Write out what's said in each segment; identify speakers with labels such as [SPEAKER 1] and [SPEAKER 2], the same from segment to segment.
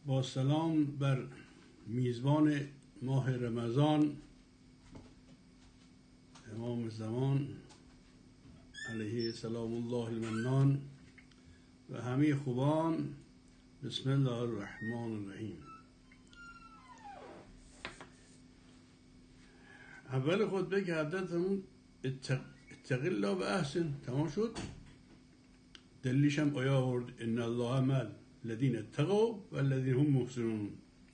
[SPEAKER 1] با سلام بر میزبان ماه رمضان امام زمان علیه سلام الله المنان و همه خوبان. بسم الله الرحمن الرحیم. اول خطبه که حضرتمون اتق الله و احسن تمام شد، دلیلش هم آیه آورد ان الله مع الذین اتقوا و الذین هم محسنون،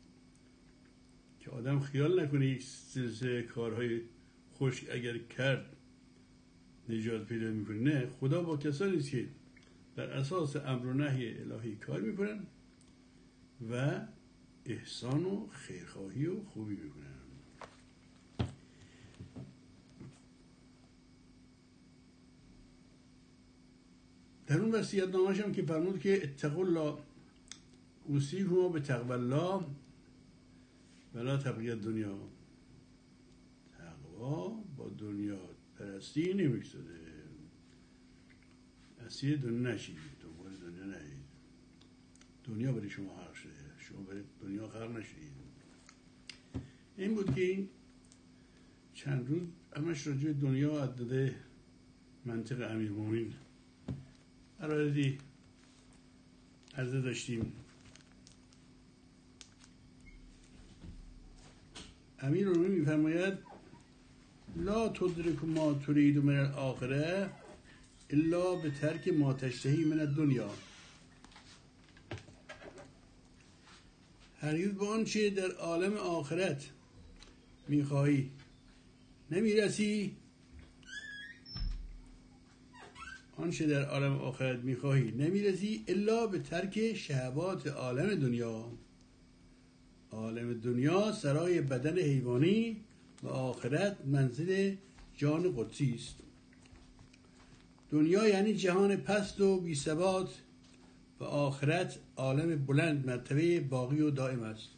[SPEAKER 1] که آدم خیال نکنه یک سلسله کارهای خشک اگر کرد نجات پیدا میکنه. نه، خدا با کسانی است که در اساس امر و نهی الهی کار میکنن و احسان و خیرخواهی و خوبی میکنن. در اون وصیت نامه‌اش هم که فرمود که اتقوا الله اوصیکم بتقوی الله ولا تبغی الدنیا، تقوا با دنیا پرستی نمیگذاره، اسیر دنیا نشید، دنبال دنیا نهید، دنیا برای شما حق شده، شما برای دنیا خلق نشید. این بود که این چند روز همش راجع دنیا عدده منطق امیرالمومنین عرضی عرضه داشتیم. امیرالمومنین میفرماید لا تدرک ما ترید من الاخره الا به ترک ما تشتهی من الدنیا. هرگز به آنچه در عالم آخرت میخواهی نمیرسی، آنچه در عالم آخرت میخواهی نمیرسی الا به ترک شهوات عالم دنیا. عالم دنیا سرای بدن حیوانی و آخرت منزل جان قدسی است. دنیا یعنی جهان پست و بی ثبات و آخرت عالم بلند مرتبه باقی و دائم است.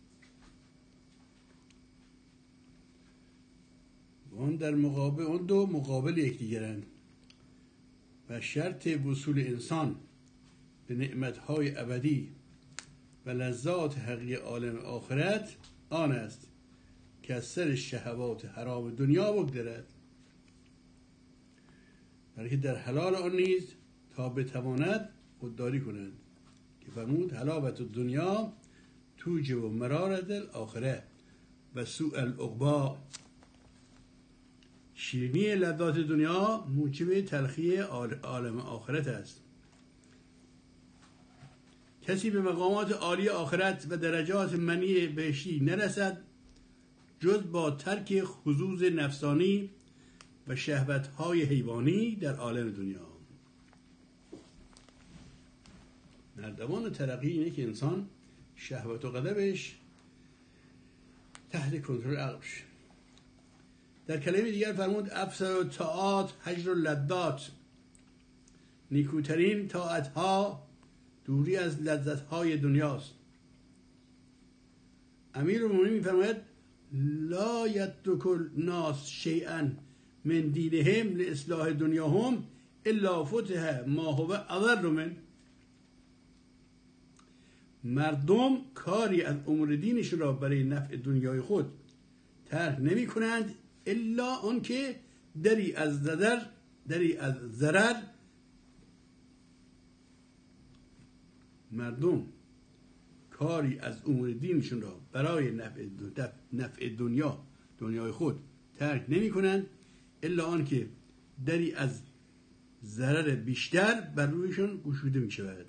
[SPEAKER 1] اون در مقابل اون دو مقابل یکدیگرند و شرط وصول انسان به نعمتهای ابدی و لذات حقیقی عالم آخرت آن است که از سر شهوات حرام دنیا بگذرد، بلکه در حلال آن نیز تا بتواند خودداری کنند، که فرمود حلاوت الدنیا توجب مرارة الاخره و سوء العقبی. شیرینی لذات دنیا موجب تلخی عالم آخرت است. کسی به مقامات عالی آخرت و درجات منی بهشتی نرسد جز با ترک حظوظ نفسانی و شهوت‌های حیوانی در عالم دنیا. نردبان ترقی اینه که انسان شهوت و غضبش تحت کنترل عقل بشه. در کلمه دیگر فرمود افسر الطاعات هجر اللذات، نیکوترین طاعت‌ها دوری از لذت‌های دنیاست. امیرالمومنین می‌فرماید لا یترک الناس شیئا من دینهم لاصلاح دنیاهم الا فتح ما هو اضر من. مردم کاری از امور دینشون را برای نفع دنیای خود ترک نمی کنند الا آنکه دری از ضرر مردم کاری از امور دینشون را برای نفع دنیای خود ترک نمی کنند الا آنکه دری از ضرر بیشتر بر رویشون گشوده می شود.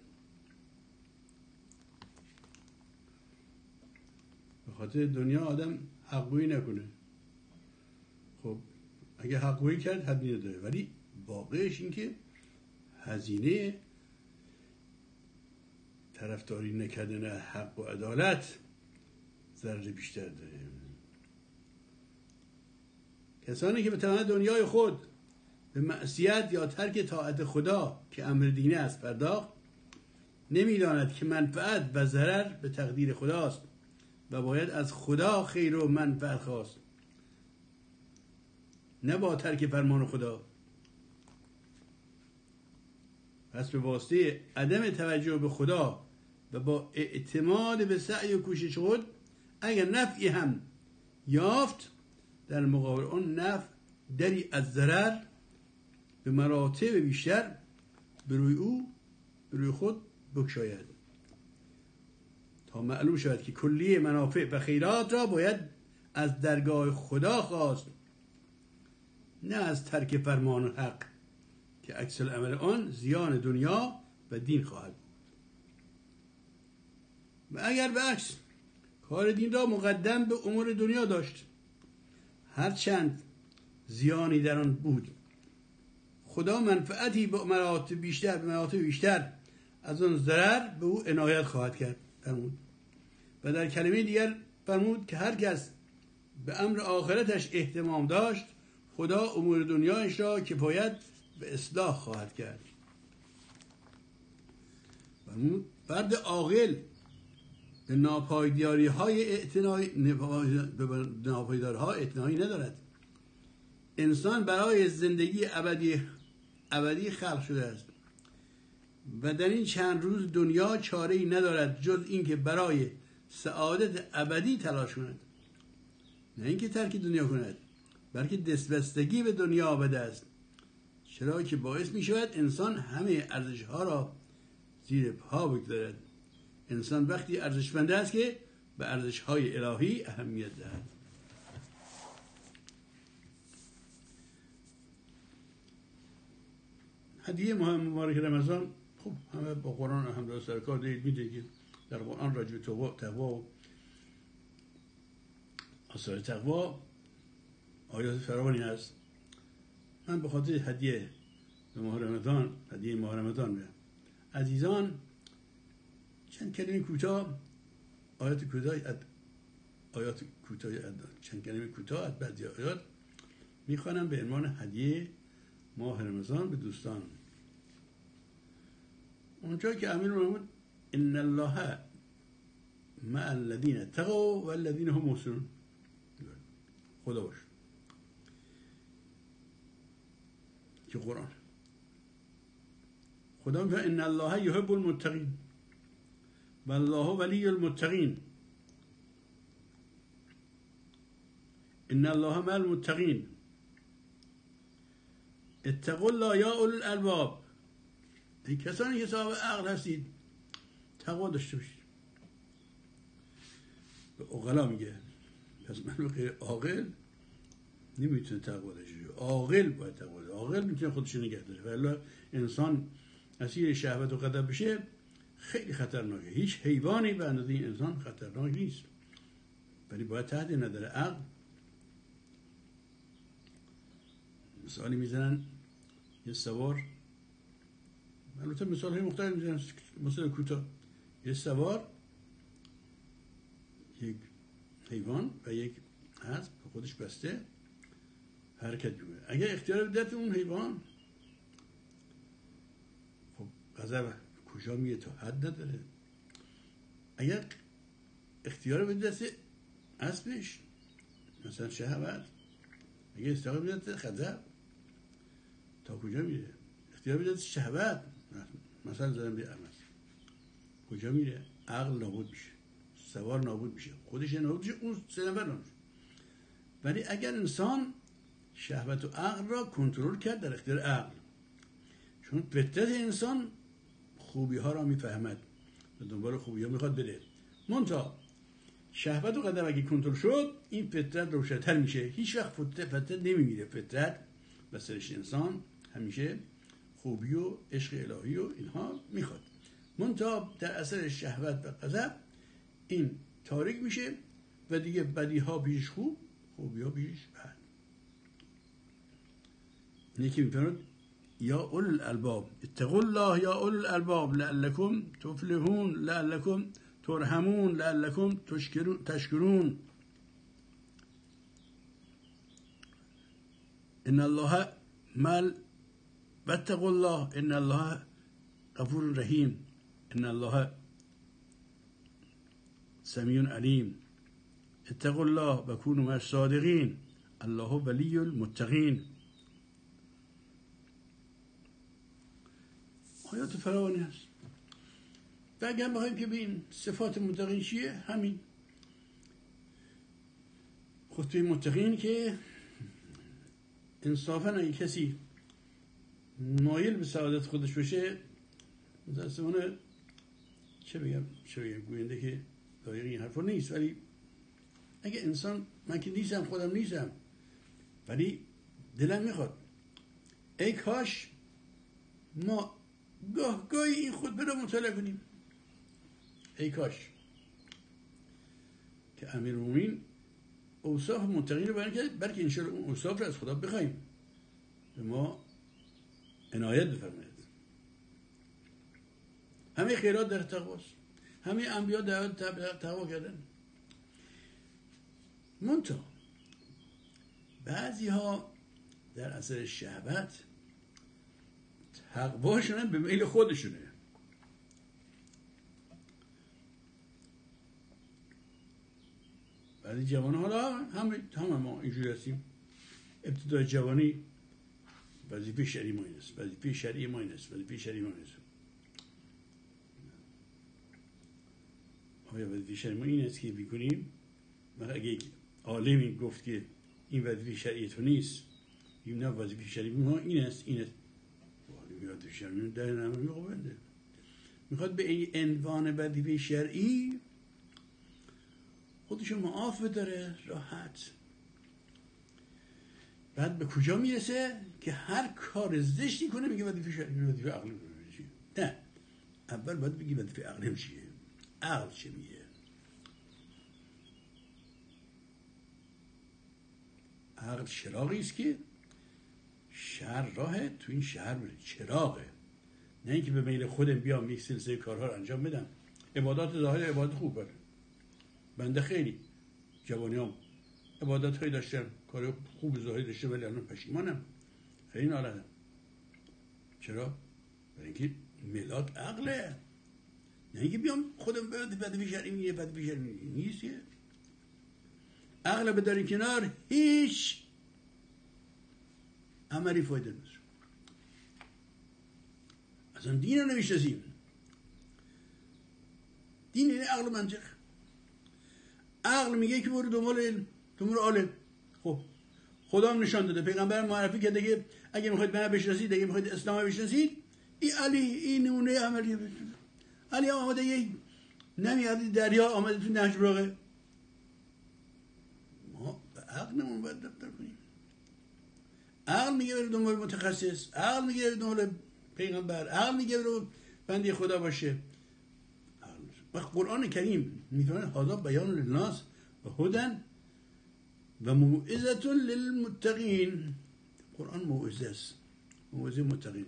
[SPEAKER 1] به خاطر دنیا آدم حقگویی نکنه. خب اگه حقگویی کرد حدی نداره، ولی واقعش این که هزینه طرفداری نکردن حق و عدالت ضرر بیشتر داره. کسانی که به تمام دنیای خود به معصیت یا ترک طاعت خدا که امر دینه است پرداخت، نمی‌داند که منفعت و ضرر به تقدیر خداست و باید از خدا خیر و منفعت خواست، نه با ترک فرمان خدا. پس به واسطه عدم توجه به خدا و با اعتماد به سعی و کوشش خود اگر نفعی هم یافت، در مقابل آن نفع دری از ضرر به مراتب بیشتر به روی خود بگشاید تا معلوم شود که کلیه منافع و خیرات را باید از درگاه خدا خواست، نه از ترک فرمان حق که عکس العمل آن زیان دنیا و دین خواهد بود. و اگر به عکس کار دین را مقدم به امور دنیا داشت، هرچند زیانی در آن بود، خدا منفعتی به مراتب بیشتر از آن ضرر به او عنایت خواهد کرد فرمود. و در کلمه دیگر فرمود که هر کس به امر آخرتش اهتمام داشت، خدا امور دنیایش را کفایت به اصلاح خواهد کرد. فرمود فرد عاقل به ناپایداری‌های اعتنایی ندارد. انسان برای زندگی ابدی خلق شده است و در این چند روز دنیا چاره‌ای ندارد جز اینکه برای سعادت ابدی تلاش کند، نه اینکه ترک دنیا کند، بلکه دستبستگی به دنیا آمده است، چرا که باعث می شود انسان همه ارزش‌ها را زیر پا بگذارد. انسان وقتی ارزشمند است که به ارزش‌های الهی اهمیت دهد. هدیه مبارک رمضان، خب همه با قرآن الحمدلله سرکار دارید، میدونید که در قرآن راجع به تقوا و آثار تقوا آیات فراوانی هست. من به خاطر هدیه ماه رمضان به عزیزان چند کلمه کوتاه چند کلمه کوتاه از بعضی آیات میخوانم به عنوان هدیه ماه رمضان به دوستان. اونجا که امیر فرمود ان الله مع الذین اتقوا والذین هم محسنون، خدا باش که قرآن خدا میگه ان الله یحب المتقین والله ولی المتقین، ان الله مع المتقین اتقوا الله یا اولی الالباب. این کسانی که صاحب عقل هستید تقوا داشته باشید. به عقلا میگه، پس من غیر عاقل نمیتونه تقوا داشته باشه، عاقل باید تقوا داشته. عاقل میتونه خودش نگه داره، ولی انسان اسیر شهوت و غضب بشه خیلی خطرناکه. هیچ حیوانی به اندازه این انسان خطرناک نیست، ولی باید تحت نظر عقل. مثالی میزنن یه سوار، البته مثال های مختلف میزنن، مثال کوتاه، یه سوار، یک حیوان و یک اسب به خودش بسته حرکت میکنه. اگر اختیار بدهد اون حیوان، خب غضب کجا میگه تا حد نداره. اگر اختیار بدهد اسبش، مثلا شهوت، اگر اختیار بدهد غضب تا کجا میره؟ اختیار بدهد شهوت، مثلا زدن به امس، کجا میره؟ عقل نابود میشه، سوار نابود میشه، خودش نابود میشه، اون سه نفر نابود میشه. ولی اگر انسان شهوت و عقل را کنترل کرد در اختیار عقل، چون فطرت انسان خوبی ها را میفهمد و دنبال خوبی ها میخواد بره، منتها شهوت و غضب اگه کنترل شد این فطرت روشن‌تر میشه. هیچ وقت فطرت نمیمیره. فطرت و سرشت انسان همیشه خوبی و عشق الهی و اینها میخواد، منتها در اثر شهوت و غضب این تاریک میشه و دیگه بدی ها پیش خوب، خوبی ها پیش بد. نیکی میفرماد یا اول الالباب اتقوا الله یا اول الالباب لعلکم تفلحون لعلکم ترحمون لعلکم تشکرون. ان الله مال واتقوا الله ان الله غفور رحیم ان الله سمیع علیم اتقوا الله و کونوا مع الصادقین الله ولی المتقین. آیات فراوانی هست. و اگر بخوایم که ببین صفات متقین چیه، همین خطبه متقین که انصافا اگه کسی مایل به سعادت خودش بشه، متاسفانه چه بگم گوینده که لایق این حرفا نیست، ولی اگه انسان، من که نیستم، خودم نیستم، ولی دلم میخواد ای کاش ما گاهی این خطبه رو مطالعه کنیم، ای کاش که امیرالمومنین اوصاف متقین رو بیان کرد، بلکه انشاءالله اون اوصاف رو از خدا بخوایم به ما عنایت بفرماید. همه خیرات در تقواست، همه انبیا در تقوا کردن. منتها بعضی ها در اثر شهوت تقواشون به میل خودشونه. بعضی جوان حالا همه ما اینجوری هستیم، ابتدای جوانی وظیفه شرعی ما این است، وظیفه شرعی ما این است، وظیفه شرعی ما این است. آیا وظیفه شرعی ما این است که بکنیم؟ اگه عالمی گفت که این وظیفه شرعی تو نیست، این نه وظیفه شرعی ما این است، این است، وظیفه شرعی در نامه میخوابنده، میخواد به این عنوان وظیفه شرعی خودشو معاف بداره راحت. بعد به کجا میرسه که هر کار زشتی کنه میگه وظیفه شرعی، وظیفه عقلی چیه؟ نه، اول باید بگی وظیفه عقلی چیه؟ عقل چه میگه؟ عقل چراغی است که شهر راهه، تو این شهر بره چراغه، نه اینکه به میل خودم بیام یک سلسله کارها رو انجام بدم. عبادات ظاهر عبادت خوب بره، بنده خیلی جوانیام عبادت هایی داشتم، کار خوب ظاهری داشته، ولی الان پشیمانم، خیلی ناراحتم. چرا؟ برای اینکه ملاک عقله، نه اینکه بیام خودم وظیفه شرعی میگه، وظیفه شرعی نیست. عقل بداریم کنار، هیچ عملی فایده نداره. اصلا دین رو نمیشناسیم. دین یعنی عقل و منطق. عقل میگه که برو دنبال علم، دنبال عالم. خب خدا هم نشان داده، پیغمبر معرفی کرده که اگه میخواید منو بشناسید، اگه میخواید اسلام بشناسید، این علی، این نمونه عملیه. علی آمده یه نمیاد دریا، آمده تو نهج براغه. ما به عقلمون باید دفتر کنیم. عقل میگه برو دنبال متخصص، عقل میگه برو دنبال پیغمبر، عقل میگه برو بنده خدا باشه. و قرآن کریم میفرماید هذا بیان للناس و هدی و موعظة للمتقین. قرآن موعظه است، موعظه متقینه.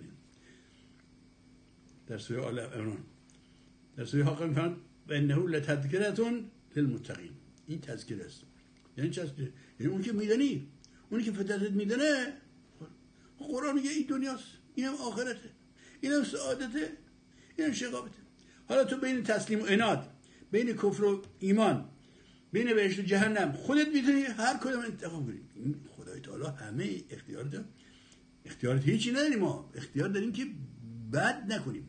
[SPEAKER 1] در سوره آل عمران، در سوره حاقه میفرماید و انه لتذکرة للمتقین. این تذکره است، یعنی چه؟ یعنی اون که میدانی، اونی که فطرت میدونه. قرآن میگه این دنیاست، اینم آخرته، اینم سعادته، اینم شقاوته. حالا تو بین تسلیم و عناد، بین کفر و ایمان، بین بهشت و جهنم، خودت میتونی هر کدوم انتخاب کنی. این خدای تعالی همه اختیار داره. اختیارات هیچی نداریم، ما اختیار داریم که بد نکنیم.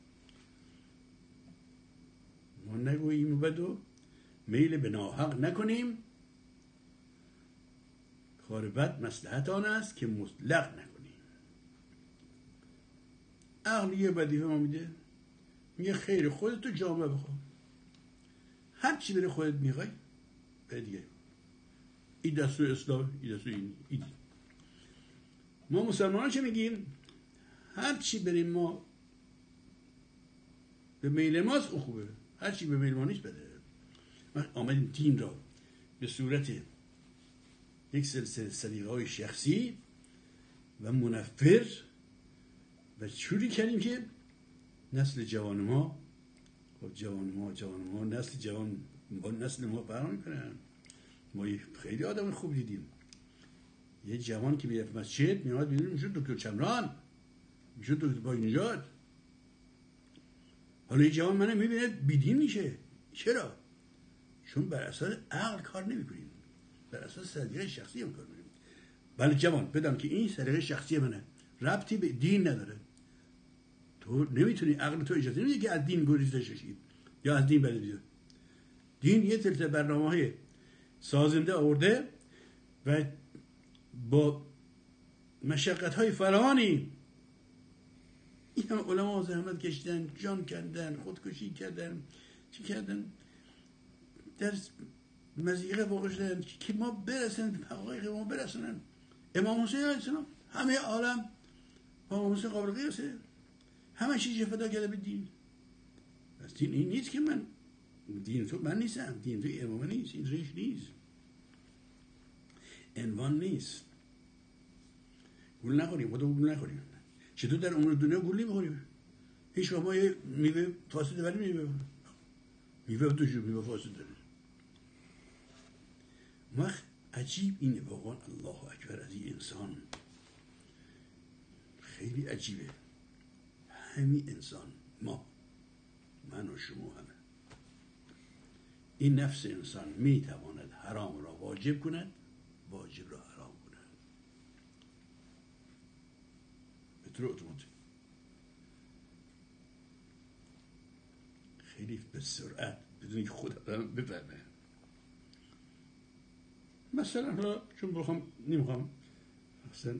[SPEAKER 1] ما نگوییم بد و میل به ناحق نکنیم. کار بد مصلحت آن است که مطلق نکنیم. عقل یه وظیفه ما میده، میگه خیر خودتو جامعه بخواه، هر چی بره خودت میخوای به دیگه. این دستور اسلام، این دستور این. ما مسلمان ها چه میگیم؟ هر چی بریم ما به میل ماست اون خوبه، هر چی به میل ما نیست بده. ما آمدیم دین را به صورت یک سلسله سلیقه‌های شخصی و منفر و چوری کردیم که نسل جوان ما، خب جوان ما نسل جوان با نسل ما فرق میکنن. ما خیلی آدم خوب دیدیم. یه جوان که میرفت مسجد میاد میدونیم میشد دکتر چمران، میشد دکتر باقی‌نژاد. حالا یه جوان منو میبینه بیدین میشه. چرا؟ چون بر اساس عقل کار نمیکنیم، بر اساس سلیقه شخصی هم کار میکنیم. بله جوان بدم که این سلیقه شخصی منه، ربطی به دین نداره. تو نمیتونی، عقل تو اجازه نمیده که از دین گریزده شی یا از دین بدی. دین یه سلسله برنامه‌های سازنده آورده و با مشقت‌های فراوانی این هم علما زحمت کشیدن، جان کندن، خودکشی کردن، چی کردن، در مضیقه واقع شدن که ما برسن، حقایق ما برسنن. امام حسین علیه السلام همه عالم با امام حسین قابل قیاسه، همه چیز فدا کرده به دین. پس دین این نیست که دین تو من نیستم، دین تو امام نیست، این ریش نیست، عنوان نیست. گول نخوریم، خدا گول نخوریم. چطور در امور دنیا گول نمیخوریم؟ هیچ وقت ما یه میوه فاسده ولی میوه دوشو میوه فاسده. وقت عجیب اینه واقعا، الله اکبر، از این انسان خیلی عجیبه. همین انسان، ما، من و شما همه، این نفس انسان میتواند حرام را واجب کند، واجب را حرام کند به طور اتوماتیک، خیلی به سرعت، بدون اینکه خود آدم بفهمه. مثلا حالا چون نمیخوام اصلا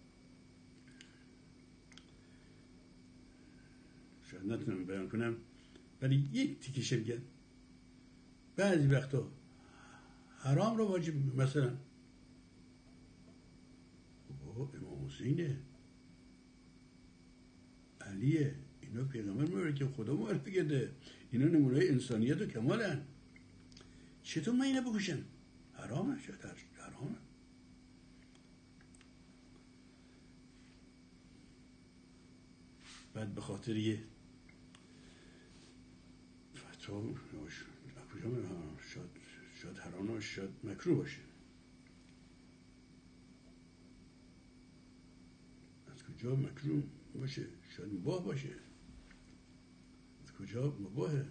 [SPEAKER 1] شاید نتونم بیان کنم، ولی یک تیکش بگم. بعضی وقتا حرام رو واجب، مثلا امام حسینه، علیه، اینا پیغمبر میبره که خدا معرفی کرده، اینا نمونه انسانیت و کمالن. چطور من اینو بکشم؟ حرامه، شاید حرامه. بعد به خاطر یه فتوا شاید حرام باشه، شاید مکروه باشه. از کجا مکروه باشه؟ شاید مباح باشه. از کجا مباحه؟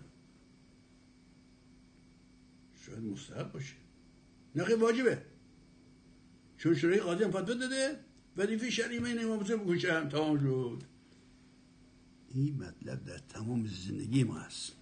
[SPEAKER 1] شاید مستحب باشه. نه واجبه، چون شورای قاضی هم فتوا داده وظیفه شرعی من امام حسین بکشم، تمام شد. این مطلب در تمام زندگی ما هست.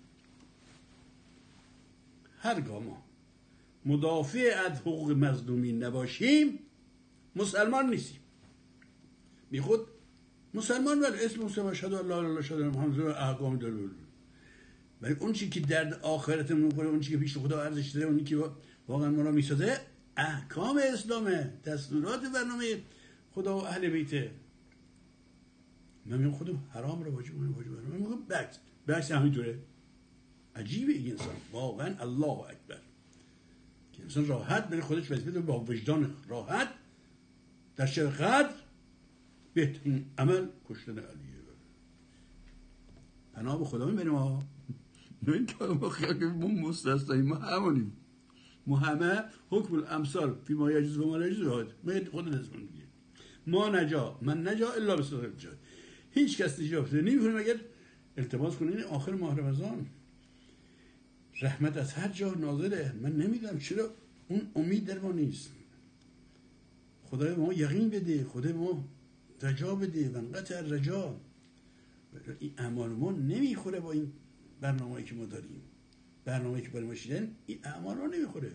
[SPEAKER 1] هرگاه ما مدافع از حقوق مظلومین نباشیم مسلمان نیستیم. بی خود مسلمان، ولی اسم مسلمان، اشهد ان لا اله الا الله، اشهد ان محمد رسول الله، احکام داره. ولی اون چی که درد آخرتمون می‌خوره، اون چی که پیش خدا ارزش داره، اونی که واقعا ما را میسازه، احکام اسلامه، دستورات برنامه خدا و اهل بیته. من میگم خودم حرام رو واجب کنم، من میگم بحث همینطوره. عجیبه این انسان واقعا، الله اکبر، که انسان راحت بره خودش وظیفه با وجدان راحت در شب قدر بهترین عمل کشتن علیه. پناه به خدا میبریم ها، نه که ما خیلی ما مستثنیم، ما همونیم، ما همه حکم الامثال فی ما یجوز و ما لا یجوز، خود نظم میگه ما نجا من نجا الا بسبب جا. هیچ کس نجات نمیکنه مگر التماس کنه. این آخر ماه رمضان رحمت از هر جا نازله. من نمیدونم چرا اون امید در ما نیست. خدای ما یقین بده، خدای ما رجا بده، وانقطع رجا. این اعمال ما نمیخوره با این برنامه‌ای که ما داریم، برنامه‌ای که برای ما شیدن، این اعمال ما نمیخوره.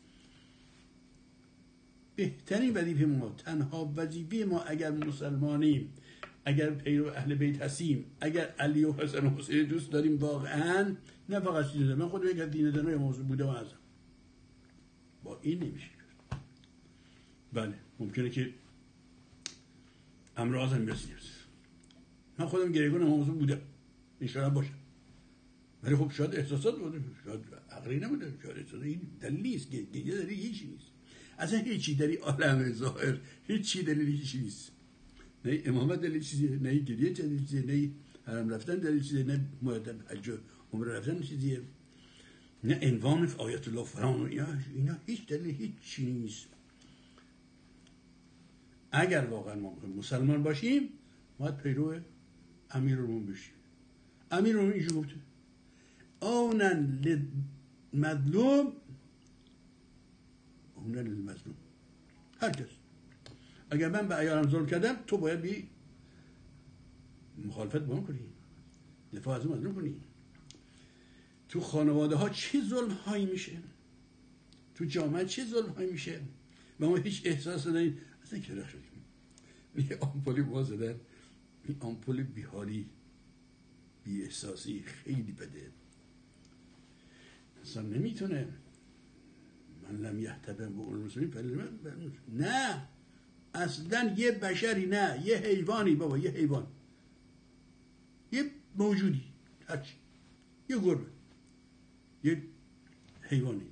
[SPEAKER 1] بهترین وظیفه ما، تنها وظیفه ما اگر مسلمانیم، اگر پیرو اهل بیت هستیم، اگر علی و حسن و حسین دوست داریم واقعا، نه فقط دین، من خودم یک دین دانای موضوع بودم و هستم، با این نمیشه. بله ممکنه که امراض هم برسیم، من خودم گریگون موضوع بودم، انشاءالله باشم، ولی خب شاید احساسات بوده، شاید عقلی نبوده، شاید احساسات. این دلیل نیست، گریه داری هیچی نیست، اصلا هیچی در این عالم ظاهر هیچی دلیل هیچی نیست. نه امامت دلیل چیزیه، نه گریه دلیل چیزیه، نه حرم رفتن دلیل چیزیه، نه مؤدب حج و عمره رفتن چیزیه، نه عنوان آیت الله فلان. اینا هیچ دلیل هیچی نیست. اگر واقعا ما مسلمان باشیم باید پیرو امیرالمومنین بشیم. امیرالمومنین اینجا گفته آنن للمظلوم، آنن للمظلوم، هر کس اگر من به عیالم ظلم کردم تو باید بی مخالفت با من کنی، دفاع از مظلوم کنی. تو خانواده ها چه ظلم هایی میشه، تو جامعه چه ظلم هایی میشه و ما هیچ احساس نداریم. اصلا کرخ شدیم. یه آمپولی باز زدن، این آمپول بیحالی بی احساسی خیلی بده. اصلا نمیتونه. من لم یحتبم به اون مسلمین نه، اصلا یه بشری، نه یه حیوانی بابا، یه حیوان، یه موجودی، هرچی، یه گربه، یه حیوانی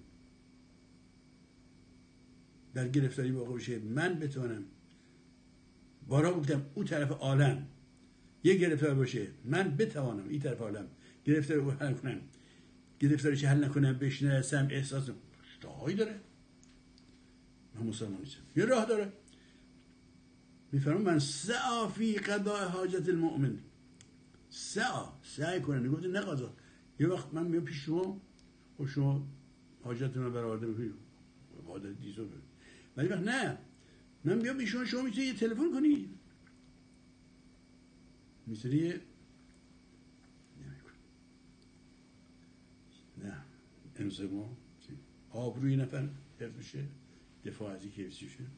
[SPEAKER 1] در گرفتاری واقع بشه. من بتونم بارا گفتم اون طرف عالم یه گرفتار باشه، من بتوانم این طرف عالم گرفتاری رو حل کنم، گرفتاریش حل نکنم، بهش نرسم، احساس راهی داره. من مسلمان نیستم، یه راه داره. میفرمان من سعی فی قضاء حاجت المؤمن، سعی کنه، نگفت نه قضا. یه وقت من میام پیش شما و شما حاجت من برآورده میکنید، عادت دیزو بود. ولی وقت نه، من بیام پیش شما میتونی یه تلفن کنی، میتونی نه انزما آبروی نفر حفظ بشه، دفاع از یکی حفظ بشه.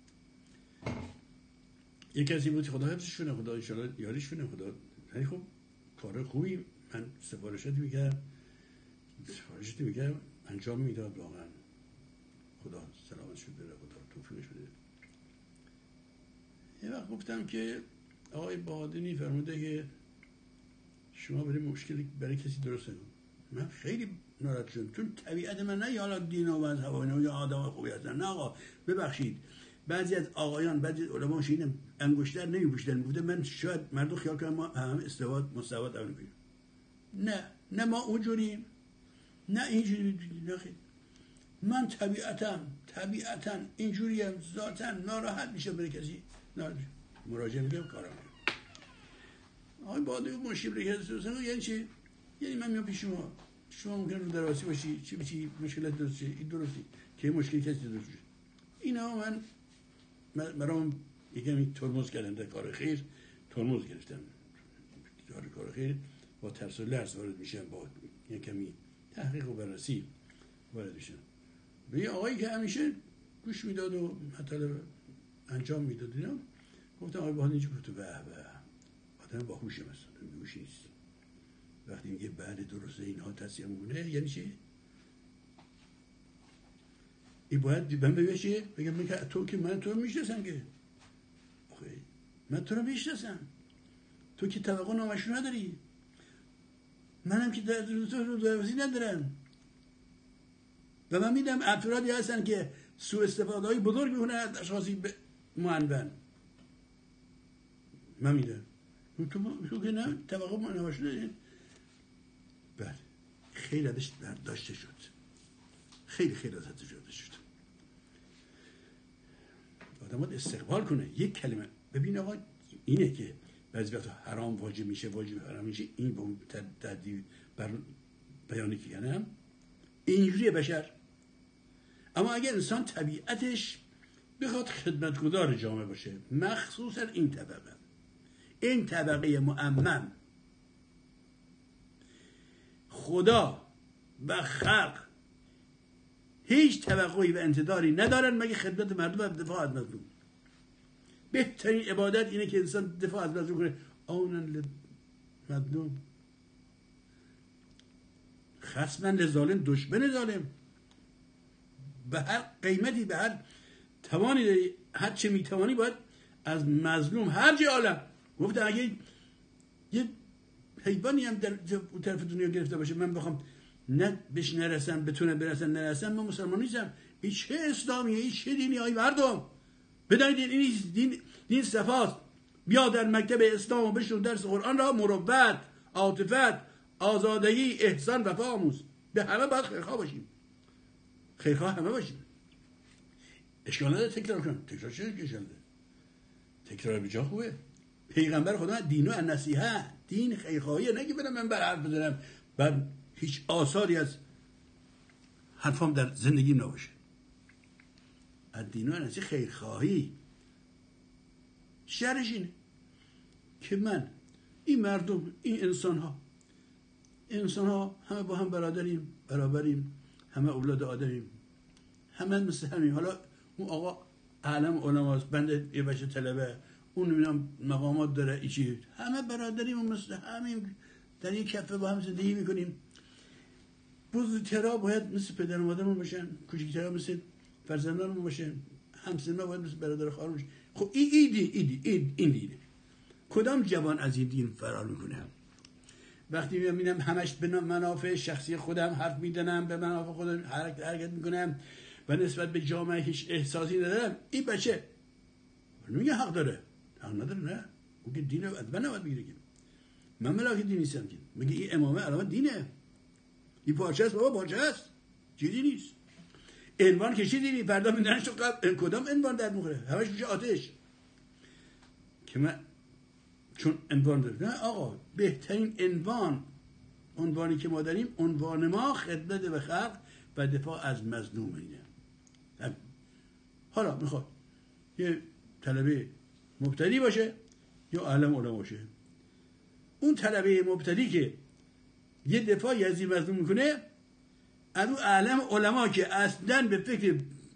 [SPEAKER 1] یک کسی بود خدا حفظشونه، خدا انشاءالله یاریشونه، خدا. خیلی خوب، کار خوبی. من سفارشاتی میگم انجام میداد واقعا. خدا سلامتش بده، خدا توفیقش بده. یه وقت گفتم که آقای بهادری فرموده که شما برای مشکلی برای کسی درست نگو. من خیلی ناراحت شدم، چون طبیعت من نه یا حالا دین و مذهب و یا آدم خوبی هستن، نه آقا ببخشید. بعضی از آقایان، بعضی از علما شینم انگشتر نمیپوشیدن، گفتم من شاید مردم خیال کنن ما همه مستواد اون کنیم. نه ما اونجوریم، نه اینجوری، نه خیلی. من طبیعتا اینجوریم، ذاتا ناراحت میشه برای کسی مراجعه میگم کارم. آقای بهادری مشکل برای کسی درست نگو یعنی چی؟ یعنی من میام پیش شما ممکنه رو درواسی باشی، چی مشکلات درست شه، این درستی که مشکلی کسی درست شه. اینا من برام یکمی ترمز کردم در کار خیر، ترمز گرفتم در کار خیر، با ترس و لرز وارد میشم، با یکمی تحقیق و بررسی وارد میشم. به یه آقایی که همیشه گوش میداد و مطالب انجام میداد اینا، گفتم آقای بهادری اینجا، گفت به آدم باهوشه، مثلا بیهوش نیست. وقتی میگه بعد درسته اینها تصحیح میکنه یعنی چی؟ این باید من بگه بگم تو که من تو رو میشناسم، که من تو رو میشناسم، تو که توقع نامشروع نداری، منم که در رو درواسی ندارم. و من میدم افرادی هستن که سوء استفاده های بزرگ میکنه از اشخاصی معنون. من میدم تو که نه توقع نامشروع نداری. بله خیلی ازش برداشته شد، خیلی ازش شد. آدم باید استقبال کنه. یک کلمه ببین آقا اینه که بعضی وقتا حرام واجب میشه، واجب حرام میشه، این به اون تدیب بر بیانی که کنم اینجوریه بشر. اما اگر انسان طبیعتش بخواد خدمتگزار جامعه باشه، مخصوصا این طبقه مؤمن، خدا و خلق هیچ توقعی و انتظاری ندارن مگه خدمت مردم و دفاع از مظلوم. بهترین عبادت اینه که انسان دفاع از مظلوم کنه. آنن مظلوم، خصمن لظالم، دشمن ظالم. به هر قیمتی، به هر توانی داری، هر چه میتوانی باید از مظلوم هر جای عالم. گفتم اگه یه حیوانی هم در طرف دنیا گرفته باشه، من بخوام نه بهش نرسم، بتونه برسن نرسم، من مسلمان نیستم. این چه اسلامیه؟ این چه دینی؟ های مردم بدانید این دین صفاست. بیا در مکتب اسلام و بشنو درس قرآن را، مروت، عاطفت، آزادگی، احسان، وفا آموز. به همه باید خیرخواه باشیم، خیرخواه همه باشیم. اشکال نداره تکرار کنم، تکرار چه اشکال داره؟ تکرار بجا خوبه. پیغمبر خدا دین و نصیحت، دین خیرخواهیه، نه که برم من بر حرف بزنم بعد هیچ آثاری از حرفام در زندگیم نباشه. دین و نصیحت خیرخواهی. شرش اینه که من این مردم، این انسان ها انسان ها همه با هم برابریم، همه اولاد آدمیم، همه مثل همین. حالا اون آقا عالم علماست، بنده یه بچه طلبه، اون نمیدونم مقامات داره ایچی، همه برادریم و مثل همین در یک کفه با هم زندگی میکنیم. بزرگترها باید مثل پدر و مادرمون باشن، کوچکترها مثل فرزندانمون باشن، همسن‌ها باید مثل برادر و خواهر باشن. خب این دینه. کدام جوان از این دین فرار میکنه؟ وقتی میبینم همش به منافع شخصی خودم حرف میزنم، به منافع خودم حرکت میکنم و نسبت به جامعه هیچ احساسی ندارم، این بچه میگه حق داره، حق نداره. نه، اون که دینه از من نباید بگیره که من ملاک دین نیستم که. میگه این امامه علامت دینه، این پارچه است بابا، پارچه است، چیزی نیست. عنوان کشیدی فردا میدنش تو کدام عنوان در میخوره؟ همش میشه آتش. که من چون عنوان دارم، نه آقا، بهترین عنوانی که ما داریم، عنوان ما خدمت به خلق و دفاع از مظلومینه. حالا میخواد یه طلبه مبتدی باشه یا عالم علما باشه، اون طلبه مبتدی که یه دفاعی از این مظلوم میکنه، از اون عالم علما که اصلا به فکر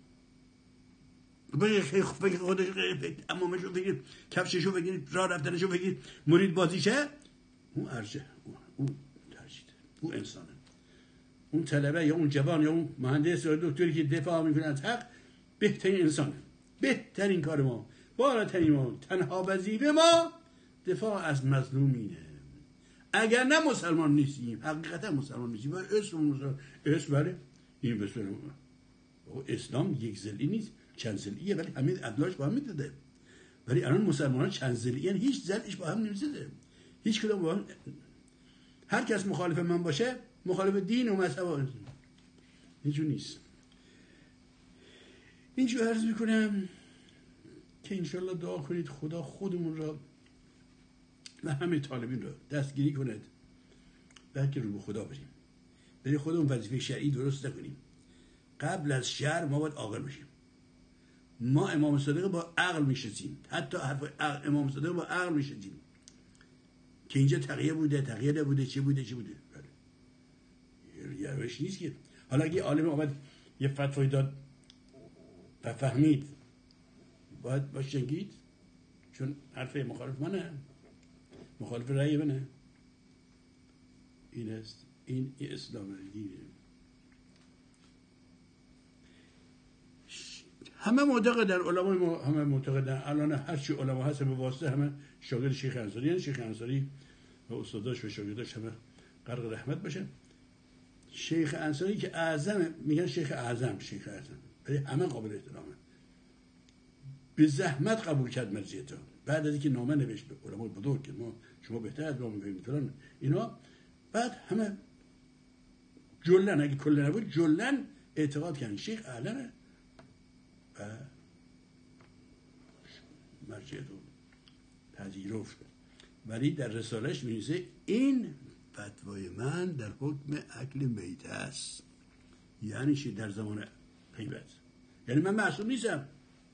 [SPEAKER 1] خودش، امامشو بگیر، کفششو بگیر، راه رفتنشو بگیر، مرید بازیشه، اون ارجه، اون ترجیده، اون انسانه. اون طلبه یا اون جوان یا اون مهندس یا دکتری که دفاع میکنه از حق، بهترین انسانه. بهترین کار ما، بالاترین ما، تنها وظیفه ما دفاع از مظلومینه. اگر نه مسلمان نیستیم، حقیقتا مسلمان نیستیم. و اسم بله این بسیار اسلام یک ضلعی نیست، چند ضلعیه، ولی همین ادلاش با هم میداده. ولی الان مسلمانان چند ضلعی، یعنی هیچ ضلعش با هم نمیزده. هیچ کدوم با هم، هر کس مخالف من باشه، مخالف دین و مذهب اینجور نیست. اینجور عرض میکنم که انشالله دعا کنید خدا خودمون را و همه طالبین را دستگیری کند، بلکه رو به خدا بریم، برای خودمون وظیفه شرعی درست نکنیم. قبل از شرع ما باید عاقل بشیم. ما امام صادق با عقل میشناسیم، حتی حرف امام صادق با عقل میشناسیم که اینجا تقیه بوده، تقیه نبوده، چه بوده. یه روش نیست که حالا اگه عالم آمد یه فتوایی داد و فهمید، باید باش جنگید، چون حرف مخالف منه، مخالف رأی منه. این است، این اسلام دینه. همه معتقدن، علمای ما همه معتقدن، الان هرچی علما هست به واسطه همه شاگرد شیخ انصاری هستن. شیخ انصاری و استاداش و شاگرداش همه غرق رحمت باشه. شیخ انصاری که اعظم، میگن شیخ اعظم، ولی همه قابل احترامه. به زحمت قبول کرد مرضیتا، بعد از اینکه نامه نوشت به علمای بزرگ که ما شما بهتر از ما میگیم فلان اینا، بعد همه جلن، اگه کلا نبود جلن اعتقاد کردن شیخ اعلمه و مرجعیت رو پذیرفت. ولی در رسالش می‌نویسه این فتوای من در حکم اکل میته است. یعنی چی؟ در زمان غیبت. یعنی من معصوم نیستم.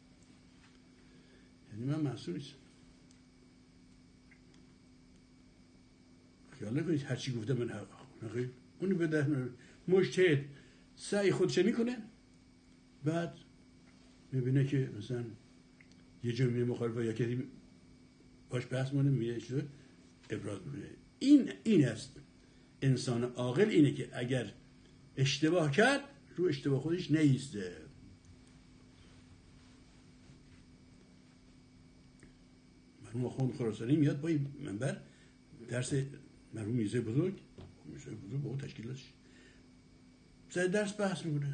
[SPEAKER 1] خیال نکنید هرچی گفته من حق. اونی بده مجتهد سعی خودشه میکنه، بعد میبینه که مثلا یه جمله مخالفه یا کسی باش بحث مونه، میگه چیزو ابراز میکنه. این است انسان عاقل، اینه که اگر اشتباه کرد رو اشتباه خودش نیسته. مرحوم آخوند خراسانی میاد با این منبر درس، مرحوم میرزای بزرگ با اون تشکیلاتش درس بحث میکنه،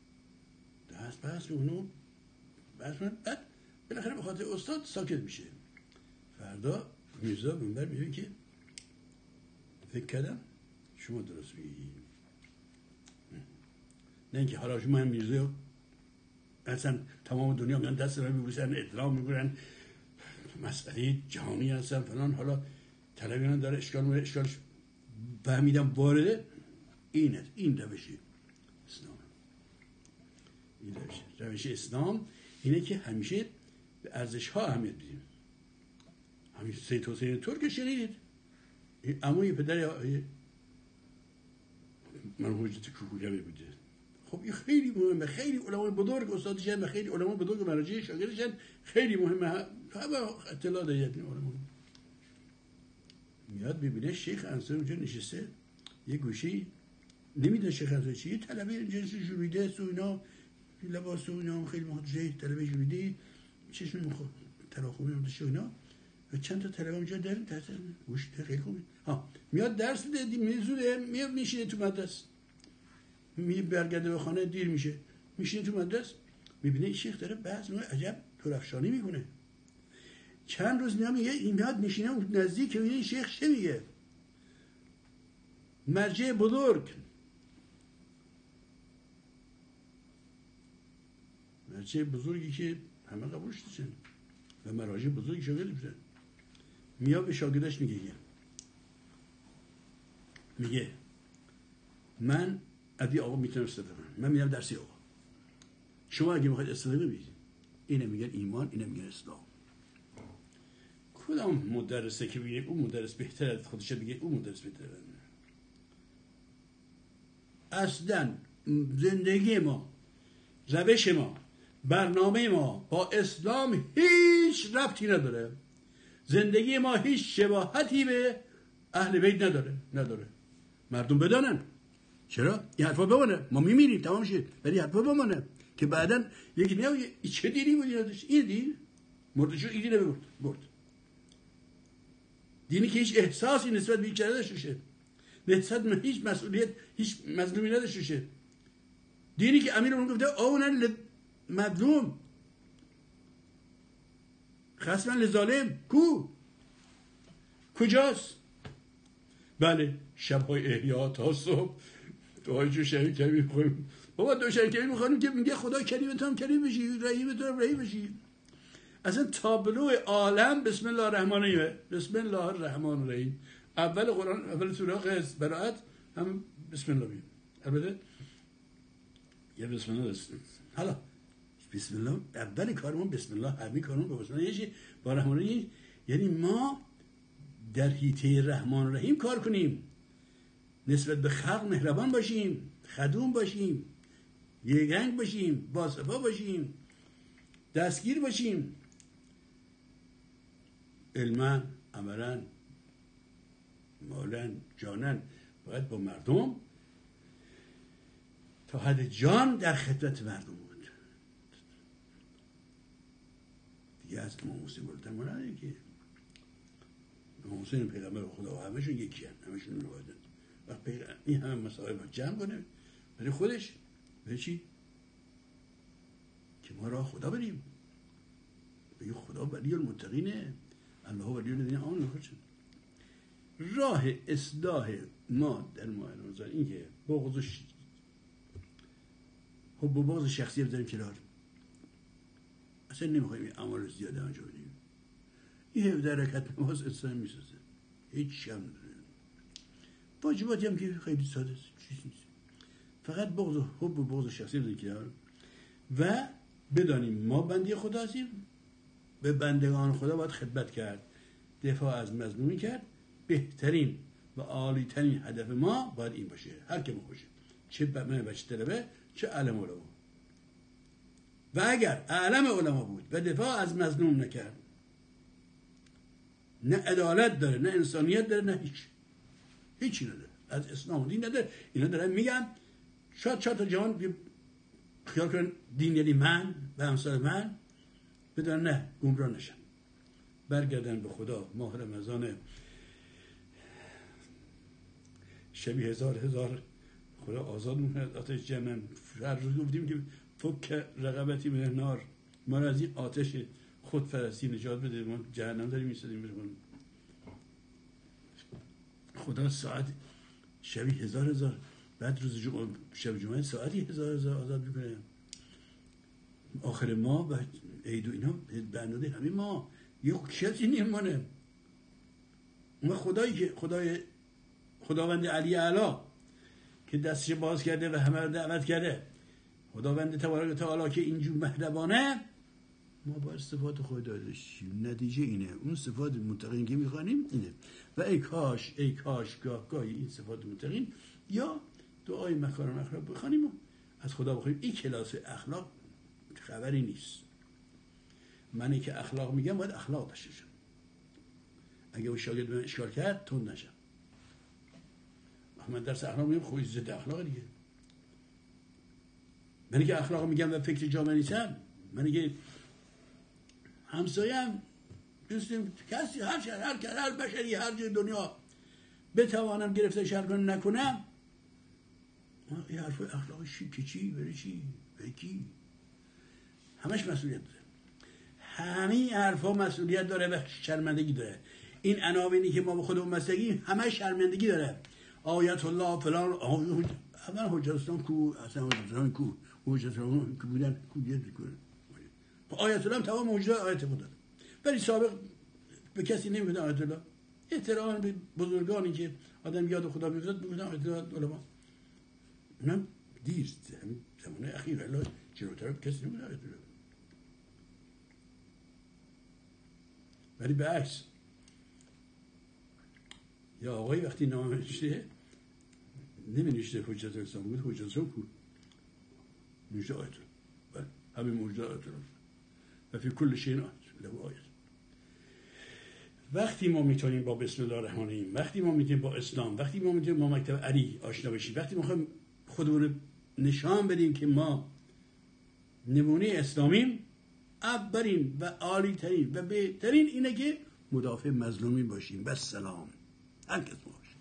[SPEAKER 1] بعد بالاخره به خاطر استاد ساکت میشه. فردا میرزا منبر میگه که فکر کردم شما درست میگی، نه اینکه حالا شما هم میرزا اصلا تمام دنیا میان دست رو میبوسن، احترام میکنن، مسئله جهانی هستن فلان، حالا طلبیان داره اشکالش فهمیدم وارده. این روش اسلام، این روش اسلام اینه که همیشه به ارزش ها اهمیت بدیم. همیشه سید حسین ترک شنیدید، عموی پدر من حجت کوکوکبی بوده. خب این خیلی مهمه، خیلی علمای بزرگ استادشن و خیلی علمای بزرگ مراجع شاگردشن، خیلی مهمه. همه اطلاع دارید علما. میاد ببینه شیخ انصاری اونجا نشسته یه گوشی، نمیدونه شیخ انصاری چیه، یه طلبه جنس جوریده سو اینا، لباس و اینا خیلی مخاطره، طلبه جوریده چشم تراخومی داشته اینا و چند تا طلبه اونجا در درس گوش خیلی خوبه. میاد درس میزوده، میاد میشینه تو مدرسه، برگرده به خانه، دیر میشه، میشینه تو مدرسه، میبینه شیخ داره بحث میکنه، عجب ترفشانی میکنه. چند روز میگه این میاد میشینه نزدیک، میبینه شیخ چه میگه، مرجع بزرگ، مرجع بزرگی که همه قبولش داشتن و مراجع بزرگی شاگرد بودن. میاد به شاگردش میگه من ادی آقا میتونم استفاده کنم، من میرم درسی آقا، شما اگه میخواید استفاده کنید. اینه میگن ایمان، اینه میگن اسلام. کدام مدرسه که بگه اون مدرس بهتره از خودش بگه اون مدرس بهتره؟ اصلا زندگی ما، روش ما، برنامه ما با اسلام هیچ ربطی نداره. زندگی ما هیچ شباهتی به اهل بیت نداره. مردم بدانن. چرا؟ این حرفا بمانه، ما میمیریم تمام شد، ولی حرفا بمانه که بعداً یکی میگه چه دینی بود این دین مردشو این دینه برد. دینی که هیچ احساسی نسبت به هیچ چیزی نداشته، نسبت به هیچ مسئولیت، هیچ مظلومی نداشته. دینی که امیر اون گفته اونن مظلوم خصما لظالم کجاست؟ بله شب‌های احیا تا صبح دعای جو شهید کبیر می‌خونیم. بابا دو شهید کبیر می‌خونیم که میگه خدا کریمتون کریم بشی، رحیمتون رحیم بشی. اصلا تابلو عالم بسم الله الرحمن الرحیم، بسم الله الرحمن الرحیم. اول قرآن، اول سوره قصص براءت هم بسم الله بگیم. البته یه بسم الله است. حالا بسم الله اول کارمون بسم الله، همین کارمون با بسم الله یه با رحمان الرحیم، یعنی ما در حیطه رحمان الرحیم کار کنیم، نسبت به خلق مهربان باشیم، خدوم باشیم، یگنگ باشیم، باصفا باشیم، دستگیر باشیم، علما، عملا، مالا، جانن، باید با مردم تا حد جان در خدمت مردم بود. دیگه از امام حسین بلتر ما نداره که امام حسین پیغمبر خدا و همشون یکی هست، همشون رو باید وقت این همه مسائل باید جمع کنه برای خودش، برای چی؟ که ما راه خدا بریم، بگه خدا ولی المتقینه، الله ولی الذین آمنوا. راه اصلاح ما در ماه رمضان این که حب و بغض شخصی بذاریم کنار، اصلا نمیخوایم این اعمال زیاده انجام بدیم. این 17 رکعت نماز انسان میسازه، هیچ هم نداره. واجباتی هم که خیلی ساده است، چیزی نیست، فقط بغض و حب و بغض شخصی بذاریم کنار و بدانیم ما بندی خدا هستیم، به بندگان خدا باید خدمت کرد، دفاع از مظلومی کرد. بهترین و عالی‌ترین هدف ما باید این باشه، هر که باشه، چه بچه طلبه چه علم علما. و اگر علم علما بود و دفاع از مظلوم نکرد، نه عدالت داره، نه انسانیت داره، نه هیچی نداره، از اسلام و دین نداره. اینا دارن میگن شاید تا جوان خیال کنن دین یعنی من و امثال من، بدون نه گمراه نشن، برگردن به خدا. ماه رمضان شبی هزار خدا آزاد میکنه از آتش جهنم. هر روز گفتیم که فک رقبتی من النار، ما را از این آتش خودپرستی نجات بده، ما جهنم داریم میسازیم. خدا ساعت شبی هزار، بعد روز شب جمعه ساعتی هزار آزاد میکنه. آخر ماه و عید و اینا بنداده همین ما یه کسی نیمانه. اون خدایی که خداوند علی اعلی که دستش باز کرده و همه رو دعوت کرده، خداوند تبارک و تعالی که اینجور مهربانه، ما با صفات خود داشتیم. نتیجه اینه، اون صفات متقین که میخوانیم اینه. و ای کاش گاهی این صفات متقین یا دعای مکارم اخلاق بخوانیم و از خدا بخوایم. این کلاس اخلاق خبری نیست. منی که اخلاق میگم باید اخلاق داشته باشم. اگه اون شاگرد من اشکال کرد تند نشم. من درس اخلاق میگم خوی ضد اخلاق دیگه. منی که اخلاق میگم و فکر جامعه نیستم، منی که همسایم دوستیم کسی هر بشری هر جای دنیا بتوانم گرفته شر کنم نکنم، این حرف اخلاقی چی بری چی به کی؟ همش مسئولیت داره. همین حرفا مسئولیت داره و شرمندگی داره. این عناوینی که ما به خودمون مسئلگیم همه شرمندگی داره. آیت الله فلان اول حجت اسلام کو، اصلا حجت اسلام کو، حجت اسلام کو بودن کو دیگه کو. آیت الله تمام موجودات آیت بودن. ولی سابق به کسی نمیگفتن آیت الله. احترام به بزرگانی که آدم یاد خدا می‌افتاد میگفتن آیت الله علما. اونم دیر زمانه اخیر الا جلوتر کسی نمیگه آیت الله. ولی به عکس یا آقای وقتی نامه نوشته نمی‌نوشته حجت اسلام بود، حجت اسلام کو نوشته آیت الله. همین موجودات آیت الله و فی کل شیء له آیت. وقتی ما میتونیم با بسم الله الرحمن الرحیم، وقتی ما میتونیم با اسلام، وقتی ما میتونیم با مکتب علی آشنا بشیم، وقتی ما میخوایم خودمون نشان بدیم که ما نمونه اسلامیم، اولین و عالی ترین و بهترین اینه که مدافع مظلومین باشیم. بس سلام هر کس باشیم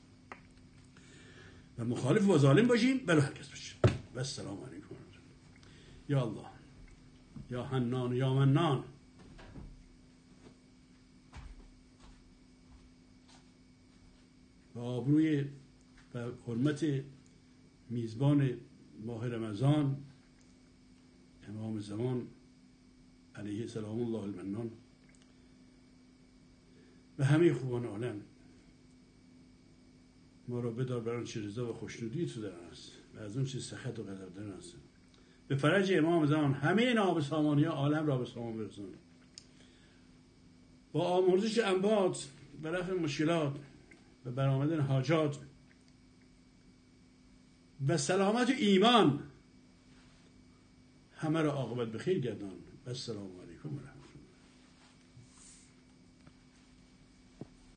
[SPEAKER 1] و مخالف و ظالم باشیم بله هر کس باشیم. بس سلام علیکم. یا الله یا حنان یا منان. و آبروی و حرمت میزبان ماه رمضان امام زمان علیه سلام الله المنان و همه خوبان عالم ما را بدار بر آنچه رضا و خوشنودی تو در آن است و از اون چه سخط و غضب در آن است. به فرج امام زمان همه نابسامانی عالم را به سامان برسان. با آمرزش انبات و رفع مشکلات و برآمدن حاجات و سلامت و ایمان همه را عاقبت بخیر گردان. السلام علیکم و رحمت الله.